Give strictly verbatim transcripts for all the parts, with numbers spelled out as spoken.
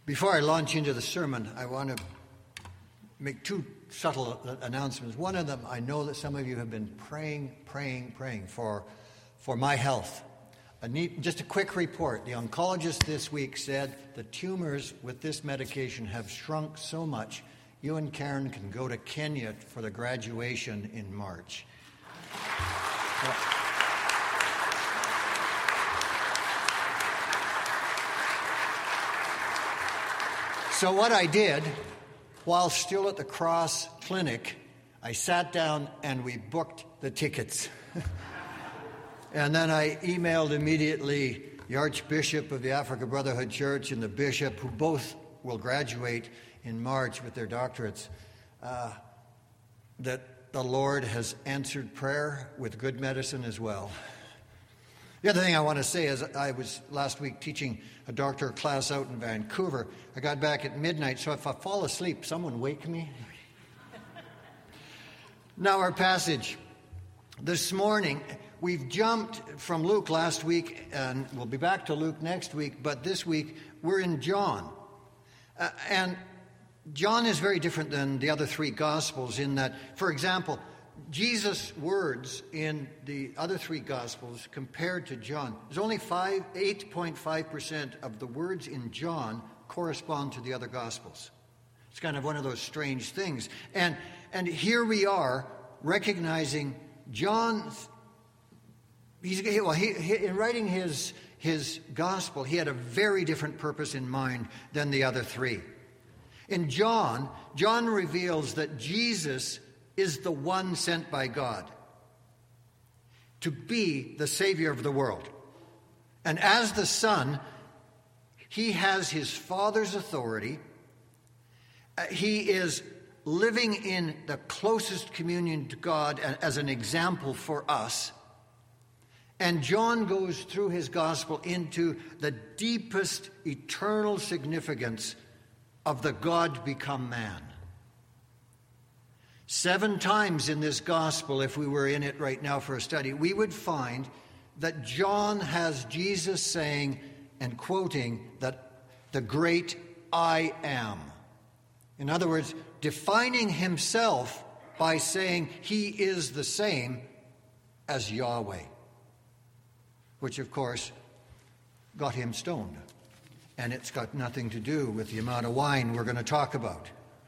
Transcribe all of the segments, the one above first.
Before I launch into the sermon, I want to make two subtle announcements. One of them, I know that some of you have been praying, praying, praying for, for my health. A neat, just a quick report. The oncologist this week said the tumors with this medication have shrunk so much, you and Karen can go to Kenya for the graduation in March. So, So what I did, while still at the Cross Clinic, I sat down and we booked the tickets. And then I emailed immediately the Archbishop of the Africa Brotherhood Church and the Bishop, who both will graduate in March with their doctorates, uh, that the Lord has answered prayer with good medicine as well. The other thing I want to say is I was last week teaching a doctoral class out in Vancouver. I got back at midnight, so if I fall asleep, someone wake me. Now our passage. This morning, we've jumped from Luke last week, and we'll be back to Luke next week, but this week we're in John. Uh, and John is very different than the other three Gospels in that, for example, Jesus' words in the other three Gospels compared to John, there's only five, eight point five percent of the words in John correspond to the other Gospels. It's kind of one of those strange things. And and here we are recognizing John. He's, well, he, he, in writing his, his Gospel, he had a very different purpose in mind than the other three. In John, John reveals that Jesus is the one sent by God to be the Savior of the world. And as the Son, he has his Father's authority. Uh, he is living in the closest communion to God as an example for us. And John goes through his gospel into the deepest eternal significance of the God become man. Seven times in this gospel, if we were in it right now for a study, we would find that John has Jesus saying and quoting that the great I am. In other words, defining himself by saying he is the same as Yahweh, which of course got him stoned. And it's got nothing to do with the amount of wine we're going to talk about.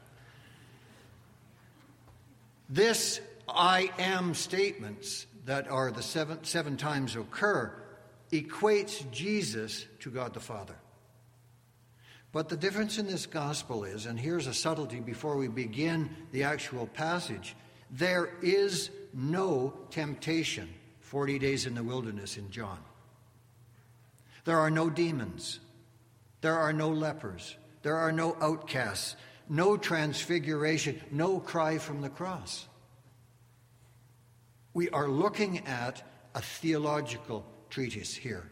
This I am statements that are the seven, seven times occur equates Jesus to God the Father. But the difference in this gospel is, and here's a subtlety before we begin the actual passage, there is no temptation forty days in the wilderness in John. There are no demons. There are no lepers. There are no outcasts. No transfiguration, no cry from the cross. We are looking at a theological treatise here.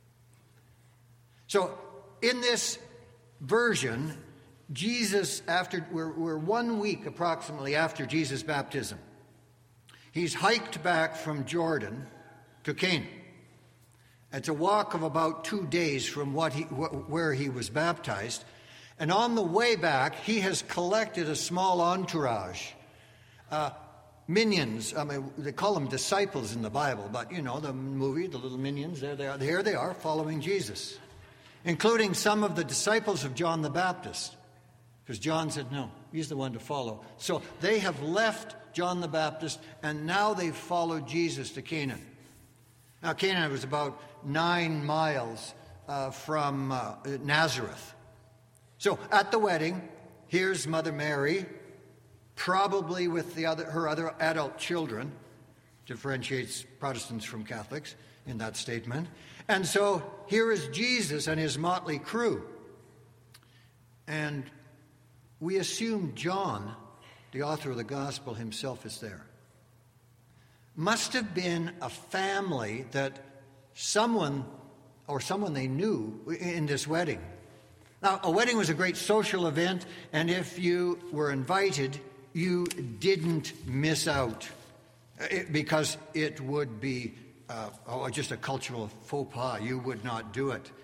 So, in this version, Jesus, after we're, we're one week approximately after Jesus' baptism, he's hiked back from Jordan to Canaan. It's a walk of about two days from what he, wh- where he was baptized. And on the way back, he has collected a small entourage. Uh, minions, I mean, they call them disciples in the Bible, but you know, the movie, the little minions, there they are, here they are following Jesus, including some of the disciples of John the Baptist, because John said, no, he's the one to follow. So they have left John the Baptist, and now they've followed Jesus to Canaan. Now, Canaan was about nine miles uh, from uh, Nazareth. So at the wedding, here's Mother Mary, probably with the other, her other adult children, differentiates Protestants from Catholics in that statement. And so here is Jesus and his motley crew. And we assume John, the author of the gospel himself, is there. Must have been a family that someone or someone they knew in this wedding. Now, a wedding was a great social event, and if you were invited, you didn't miss out because it would be uh, oh, just a cultural faux pas. You would not do it.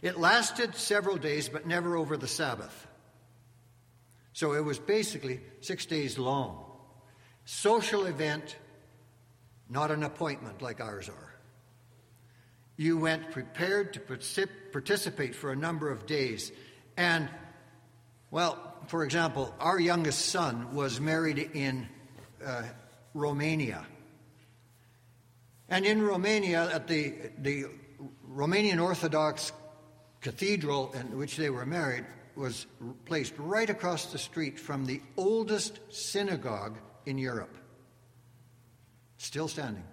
It lasted several days, but never over the Sabbath. So it was basically six days long. Social event, not an appointment like ours are. You went prepared to participate for a number of days. And, well, for example, our youngest son was married in uh, Romania. And in Romania, at the, the Romanian Orthodox cathedral in which they were married, was placed right across the street from the oldest synagogue in Europe. Still standing.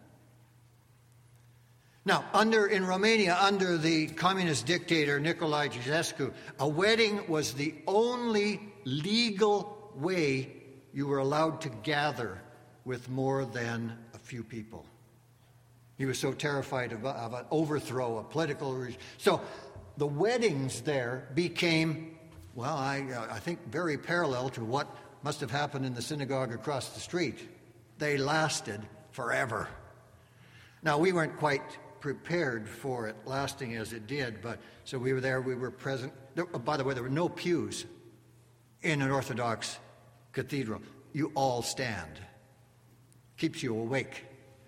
Now, under in Romania, under the communist dictator Nicolae Ceausescu, a wedding was the only legal way you were allowed to gather with more than a few people. He was so terrified of, of an overthrow, a political regime. So the weddings there became, well, I, I think very parallel to what must have happened in the synagogue across the street. They lasted forever. Now, we weren't quite prepared for it lasting as it did, but so we were there, we were present. There, by the way, there were no pews in an Orthodox cathedral. You all stand. Keeps you awake.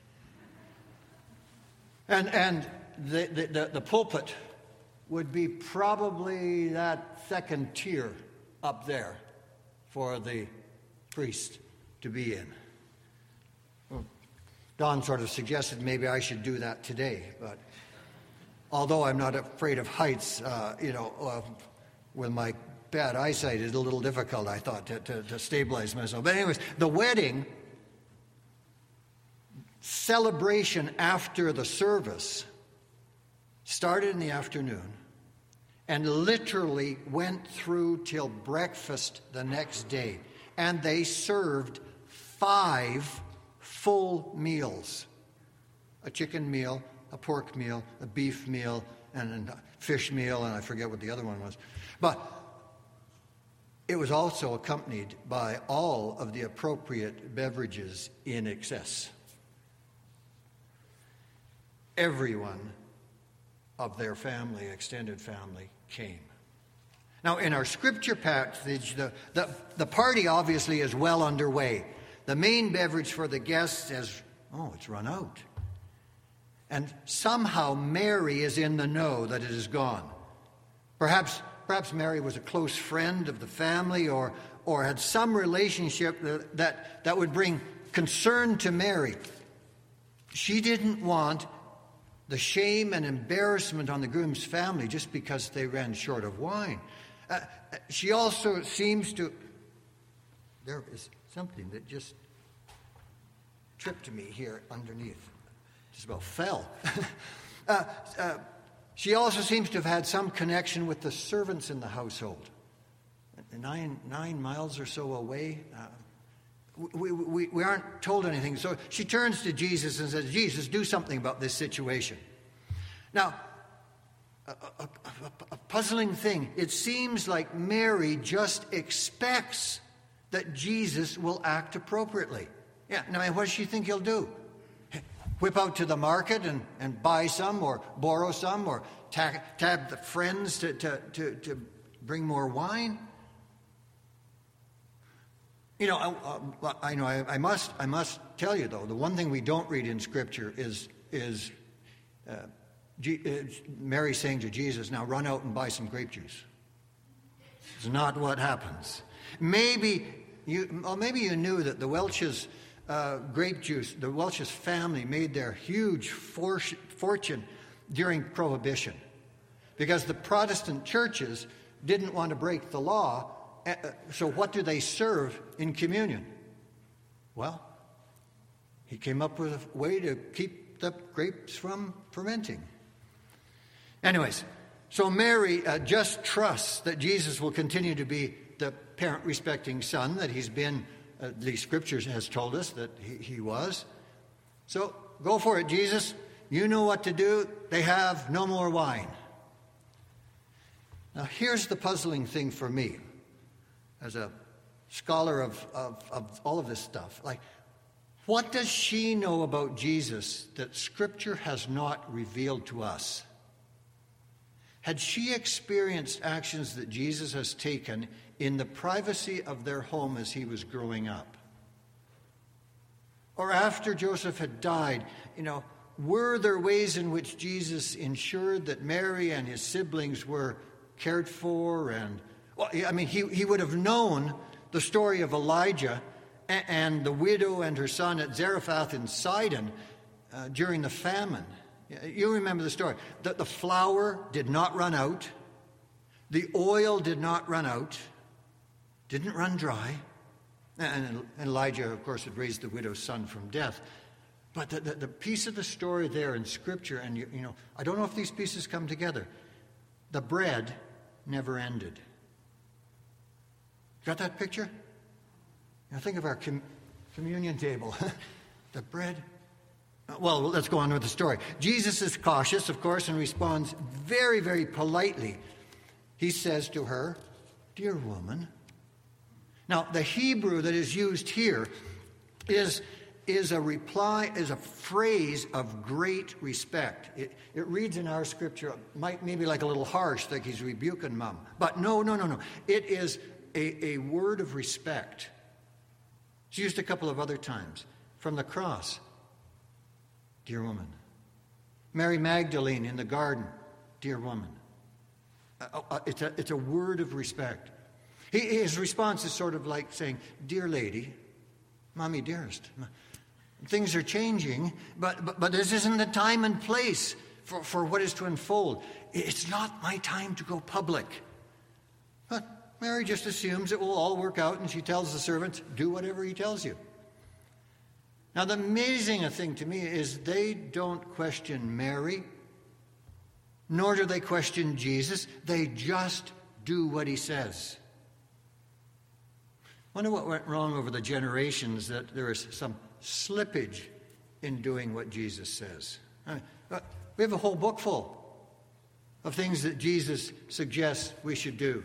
And and the, the, the, the pulpit would be probably that second tier up there for the priest to be in. Well, Don sort of suggested maybe I should do that today, but although I'm not afraid of heights, uh, you know, uh, with my bad eyesight, it's a little difficult, I thought, to, to, to stabilize myself. But anyways, the wedding celebration after the service started in the afternoon and literally went through till breakfast the next day. And they served five full meals. A chicken meal, a pork meal, a beef meal, and a fish meal, and I forget what the other one was. But it was also accompanied by all of the appropriate beverages in excess. Everyone of their family, extended family, came. Now, in our scripture passage, the, the, the party obviously is well underway. The main beverage for the guests is, oh, it's run out. And somehow Mary is in the know that it is gone. Perhaps, perhaps Mary was a close friend of the family or, or had some relationship that, that, that would bring concern to Mary. She didn't want the shame and embarrassment on the groom's family just because they ran short of wine. Uh, she also seems to... There is something that just tripped me here underneath. Just about fell. uh, uh, she also seems to have had some connection with the servants in the household. Nine, nine miles or so away. Uh, We, we, we aren't told anything. So she turns to Jesus and says, Jesus, do something about this situation. Now, a, a, a, a puzzling thing. It seems like Mary just expects that Jesus will act appropriately. Yeah, now what does she think he'll do? Whip out to the market and, and buy some or borrow some or tag, tab the friends to, to, to, to bring more wine? You know, I, I know. I, I must. I must tell you, though, the one thing we don't read in Scripture is is uh, G, uh, Mary saying to Jesus, "Now run out and buy some grape juice." It's not what happens. Maybe you. Well, maybe you knew that the Welch's uh, grape juice, the Welch's family made their huge for, fortune during Prohibition, because the Protestant churches didn't want to break the law. So what do they serve in communion? Well, he came up with a way to keep the grapes from fermenting. Anyways, so Mary uh, just trusts that Jesus will continue to be the parent-respecting son that he's been, uh, the Scriptures has told us that he, he was. So go for it, Jesus. You know what to do. They have no more wine. Now, here's the puzzling thing for me. As a scholar of, of, of all of this stuff, like, what does she know about Jesus that Scripture has not revealed to us? Had she experienced actions that Jesus has taken in the privacy of their home as he was growing up? Or after Joseph had died, you know, were there ways in which Jesus ensured that Mary and his siblings were cared for? And, well, I mean, he, he would have known the story of Elijah and, and the widow and her son at Zarephath in Sidon uh, during the famine. You remember the story. The, the flour did not run out. The oil did not run out. Didn't run dry. And, and Elijah, of course, had raised the widow's son from death. But the, the, the piece of the story there in Scripture, and you, you know, I don't know if these pieces come together. The bread never ended. Got that picture? Now think of our com- communion table. The bread. Well, let's go on with the story. Jesus is cautious, of course, and responds very, very politely. He says to her, "Dear woman." Now, the Hebrew that is used here is, is a reply, is a phrase of great respect. It, it reads in our scripture, might maybe like a little harsh, like he's rebuking mom. But no, no, no, no. It is a, a word of respect. It's used a couple of other times. From the cross, "Dear woman." Mary Magdalene in the garden, "Dear woman." Uh, uh, it's, a, it's a word of respect. He, his response is sort of like saying, "Dear lady, mommy dearest, things are changing, but, but, but this isn't the time and place for, for what is to unfold. It's not my time to go public." But Mary just assumes it will all work out, and she tells the servants, "Do whatever he tells you." Now, the amazing thing to me is they don't question Mary, nor do they question Jesus. They just do what he says. I wonder what went wrong over the generations that there is some slippage in doing what Jesus says. I mean, we have a whole book full of things that Jesus suggests we should do.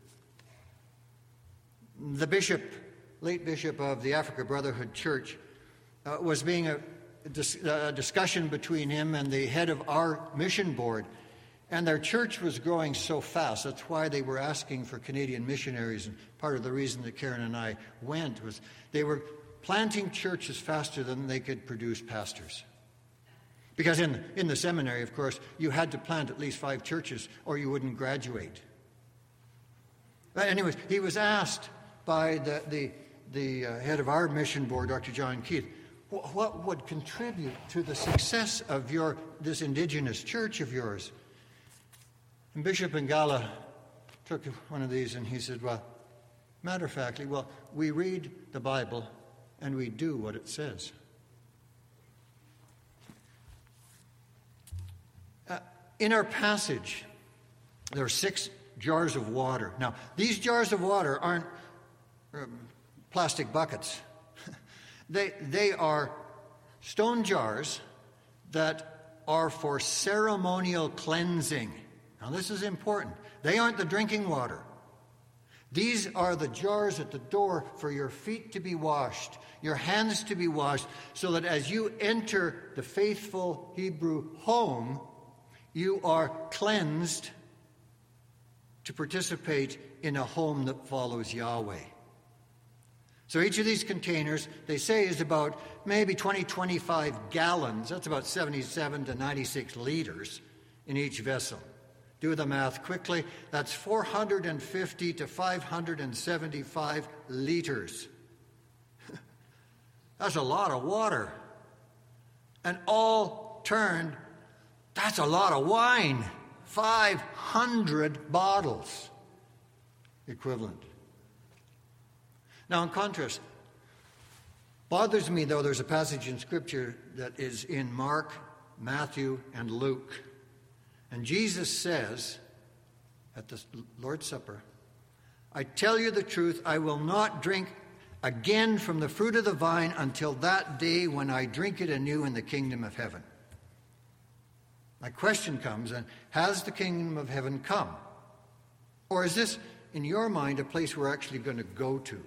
The bishop, late bishop of the Africa Brotherhood Church, uh, was being a, dis- a discussion between him and the head of our mission board. And their church was growing so fast. That's why they were asking for Canadian missionaries. And part of the reason that Karen and I went was they were planting churches faster than they could produce pastors. Because in, in the seminary, of course, you had to plant at least five churches or you wouldn't graduate. But anyways, he was asked by the, the, the uh, head of our mission board, Doctor John Keith, what, what would contribute to the success of your this indigenous church of yours? And Bishop Ngala took one of these and he said, well, matter of factly, well, we read the Bible and we do what it says. Uh, in our passage, there are six jars of water. Now, these jars of water aren't um, plastic buckets. they, they are stone jars that are for ceremonial cleansing. Now, this is important. They aren't the drinking water. These are the jars at the door for your feet to be washed, your hands to be washed, so that as you enter the faithful Hebrew home, you are cleansed to participate in a home that follows Yahweh. So each of these containers, they say, is about maybe twenty, twenty-five gallons. That's about seventy-seven to ninety-six liters in each vessel. Do the math quickly. That's four hundred fifty to five hundred seventy-five liters. That's a lot of water. And all turned, that's a lot of wine. five hundred bottles equivalent. Now, in contrast, bothers me, though, there's a passage in Scripture that is in Mark, Matthew, and Luke. And Jesus says at the Lord's Supper, I tell you the truth, I will not drink again from the fruit of the vine until that day when I drink it anew in the kingdom of heaven. My question comes, and has the kingdom of heaven come? Or is this, in your mind, a place we're actually going to go to?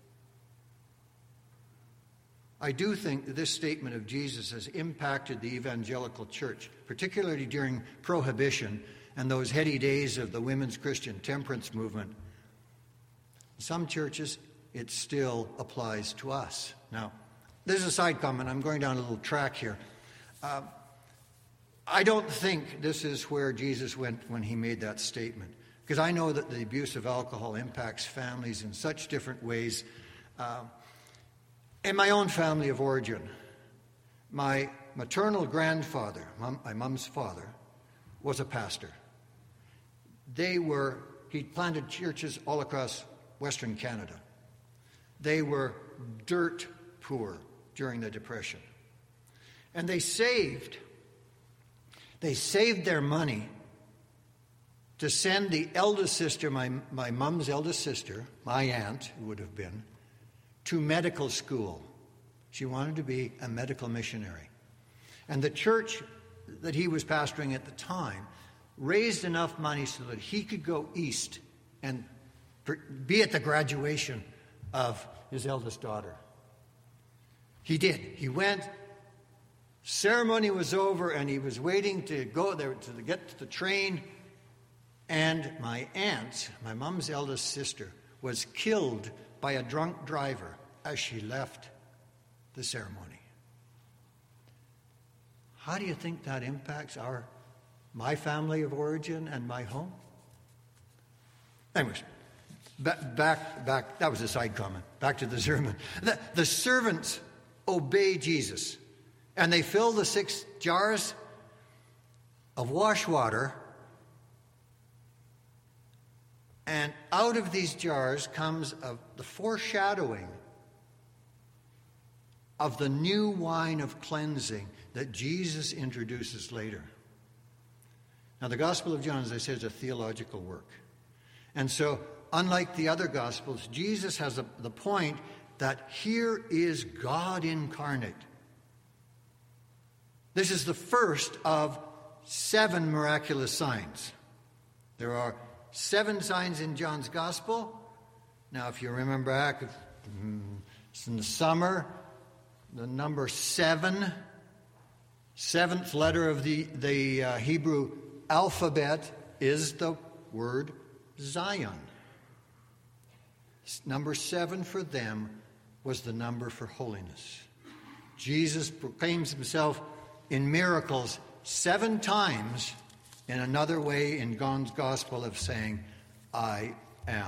I do think that this statement of Jesus has impacted the evangelical church, particularly during Prohibition and those heady days of the women's Christian temperance movement. In some churches, it still applies to us. Now, there's a side comment. I'm going down a little track here. Uh, I don't think this is where Jesus went when he made that statement, because I know that the abuse of alcohol impacts families in such different ways. Uh, in my own family of origin, my maternal grandfather, mom, my mom's father, was a pastor. They were, he planted churches all across Western Canada. They were dirt poor during the Depression. And they saved, they saved their money to send the eldest sister, my, my mom's eldest sister, my aunt, who would have been, to medical school. She wanted to be a medical missionary. And the church that he was pastoring at the time raised enough money so that he could go east and be at the graduation of his eldest daughter. He did. He went. Ceremony was over, and he was waiting to go there to get to the train. And my aunt, my mom's eldest sister, was killed by a drunk driver as she left the ceremony. How do you think that impacts our, my family of origin and my home? Anyways, back, back, back. That was a side comment. Back to the sermon. The, the servants obey Jesus, and they fill the six jars of wash water, and out of these jars comes a, the foreshadowing of the new wine of cleansing that Jesus introduces later. Now, the Gospel of John, as I said, is a theological work. And so, unlike the other Gospels, Jesus has a, the point that here is God incarnate. This is the first of seven miraculous signs. There are seven signs in John's Gospel. Now, if you remember back, it's in the summer, the number seven, seventh letter of the, the uh, Hebrew alphabet is the word Zion. Number seven for them was the number for holiness. Jesus proclaims himself in miracles seven times in another way in John's Gospel of saying, I am.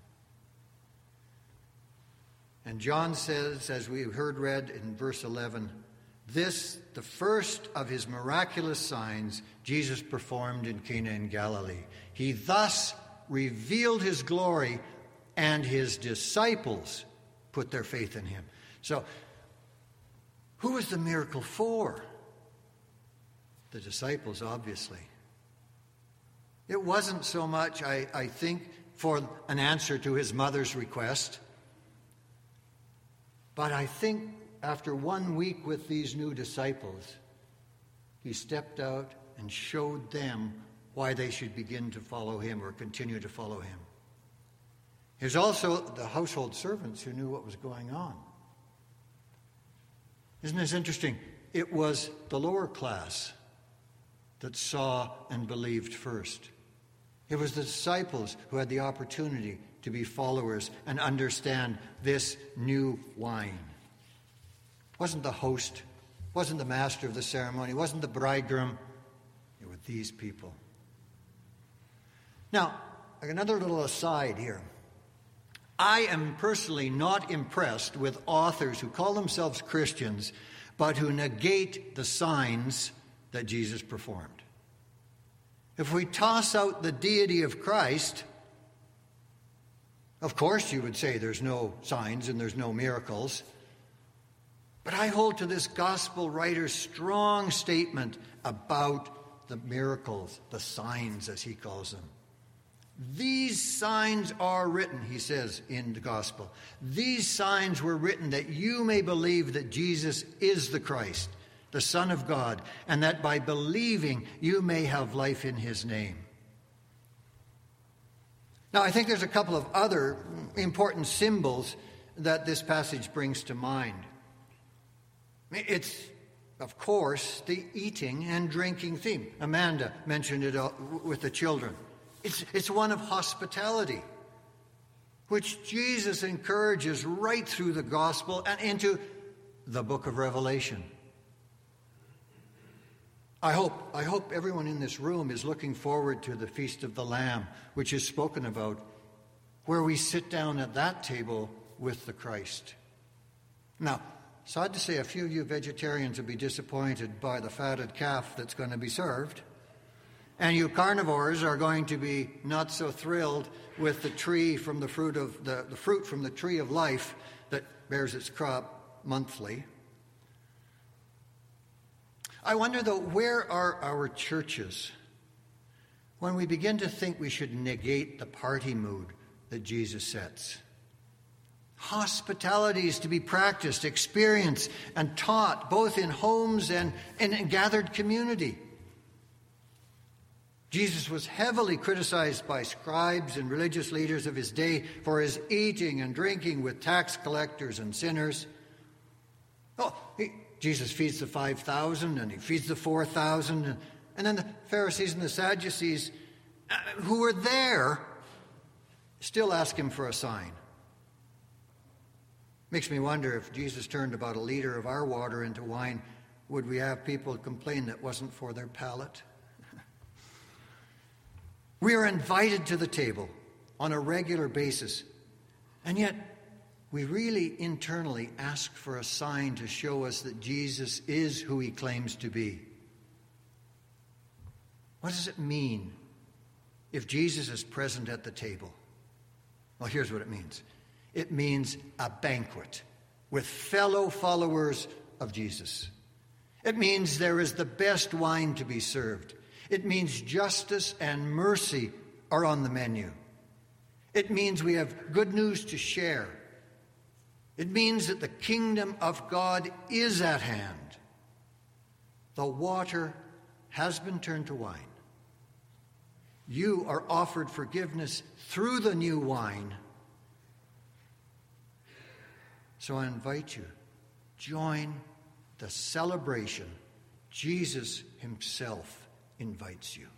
And John says, as we heard read in verse eleven, this, the first of his miraculous signs, Jesus performed in Cana in Galilee. He thus revealed his glory, and his disciples put their faith in him. So, who was the miracle for? The disciples, obviously. It wasn't so much, I, I think, for an answer to his mother's request. But I think after one week with these new disciples, he stepped out and showed them why they should begin to follow him or continue to follow him. There's also the household servants who knew what was going on. Isn't this interesting? It was the lower class that saw and believed first. It was the disciples who had the opportunity to be followers and understand this new wine. It wasn't the host, wasn't the master of the ceremony, wasn't the bridegroom. It were these people. Now, another little aside here. I am personally not impressed with authors who call themselves Christians, but who negate the signs that Jesus performed. If we toss out the deity of Christ, of course you would say there's no signs and there's no miracles. But I hold to this gospel writer's strong statement about the miracles, the signs as he calls them. These signs are written, he says in the gospel. These signs were written that you may believe that Jesus is the Christ, the Son of God, and that by believing you may have life in his name. Now, I think there's a couple of other important symbols that this passage brings to mind. It's of course, the eating and drinking theme. Amanda mentioned it with the children. It's, it's one of hospitality, which Jesus encourages right through the gospel and into the book of Revelation. I hope, I hope everyone in this room is looking forward to the Feast of the Lamb, which is spoken about, where we sit down at that table with the Christ. Now, sad to say, a few of you vegetarians will be disappointed by the fatted calf that's going to be served. And you carnivores are going to be not so thrilled with the tree from the fruit of the, the fruit from the tree of life that bears its crop monthly. I wonder, though, where are our churches when we begin to think we should negate the party mood that Jesus sets? Hospitality is to be practiced, experienced, and taught both in homes and in a gathered community. Jesus was heavily criticized by scribes and religious leaders of his day for his eating and drinking with tax collectors and sinners. Oh, he, Jesus feeds the five thousand and he feeds the four thousand. And, and then the Pharisees and the Sadducees, uh, who were there, still ask him for a sign. Makes me wonder, if Jesus turned about a liter of our water into wine, would we have people complain that wasn't for their palate? We are invited to the table on a regular basis, and yet we really internally ask for a sign to show us that Jesus is who he claims to be. What does it mean if Jesus is present at the table? Well, here's what it means. It means a banquet with fellow followers of Jesus. It means there is the best wine to be served. It means justice and mercy are on the menu. It means we have good news to share. It means that the kingdom of God is at hand. The water has been turned to wine. You are offered forgiveness through the new wine. So I invite you, join the celebration. Jesus himself invites you.